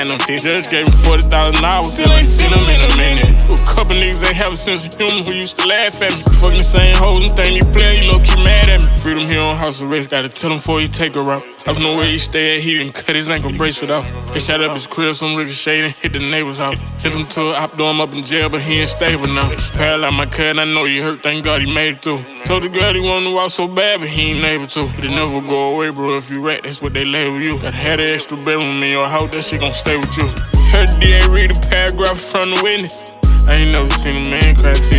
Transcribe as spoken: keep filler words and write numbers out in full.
And them fish judge gave me forty thousand dollars, still ain't seen them in a minute. A couple niggas ain't have a sense of humor who used to laugh at me. Fucking the same hoes and think he playin', you low key mad at me. Freedom here on house arrest, gotta tell him before he take her out. I don't know where he stay at, he didn't cut his ankle bracelet off. They shot up his crib, some ricochet and hit the neighbor's house. Sent him to a op, throw him up in jail, but he ain't stable now. Paralyzed my cousin, I know you hurt, thank God he made it through. Told the girl he wanted to walk so bad, but he ain't able to. It'll never go away, bro, if you rat, that's what they label you. Gotta have that extra bedroom in your house, that shit gon' stay with you. Heard the D A read a paragraph from the witness. I ain't never seen a man cry till